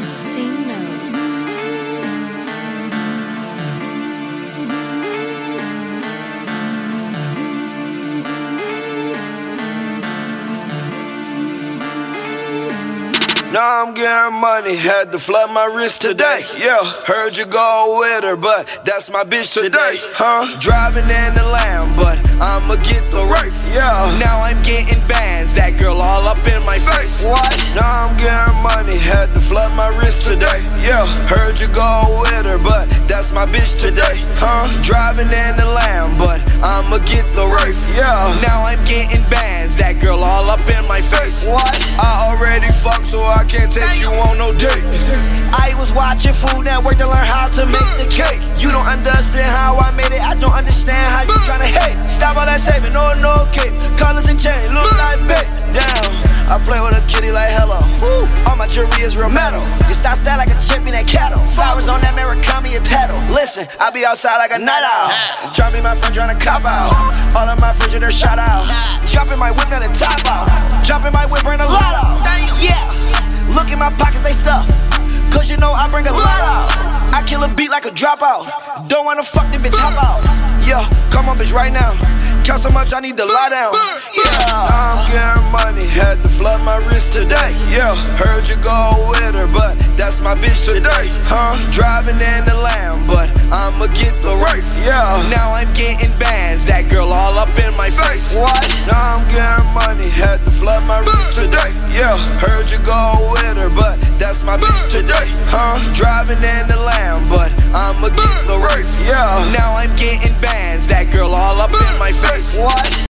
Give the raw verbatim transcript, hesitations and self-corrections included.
C notes. Now I'm getting money, had to flood my wrist today. Yeah, heard you go with her, but that's my bitch today. Huh? Driving in the Lamb, but I'ma get the Wraith. Yeah, now I'm getting bands, that girl all up in my face. What? Now I'm getting money, had to flood my wrist today. Yeah, heard you go with her, but that's my bitch today. Huh? Driving in the Lamb, but I'ma get the Wraith. Yeah, now I'm getting bands, that girl all up in my face. What? I already fucked, so I can't take you on no date. I was watching Food Network to learn how to make the cake. You don't understand how I made it, I don't understand how you tryna hate. Stop all that saving, no, no cape. Colors and chain, look like bait. Damn, I play with a kitty like hello. All my jewelry is real metal. You style style like a chip in that cattle. Flowers on that Murakami and pedal. Listen, I be outside like a night owl. Try me, my friend, tryna cop out. All of my friends, they're shot out. Jumping my whip, now the top out. Jumping my whip, bring a lot out. Yeah. Look in my pockets, they stuff. Cause you know I bring a lot out. I kill a beat like a dropout. Don't wanna fuck the bitch, hop out. Yeah, come on bitch right now. Count so much I need to lie down. Yeah, now I'm getting money, had to flood my wrist today. Yeah, heard you go with her, but that's my bitch today. Huh? Driving in the Lamb, but I'ma get the Wraith. Yeah, now I'm getting bands, that girl all up in my face. What? Now I'm getting money, had to flood my wrist today. Yeah, heard you go with her, but that's my bitch today. Huh? Driving in the Lamb, but I'ma get the Wraith. Yeah, now I'm getting bands, that girl all up in my face. What?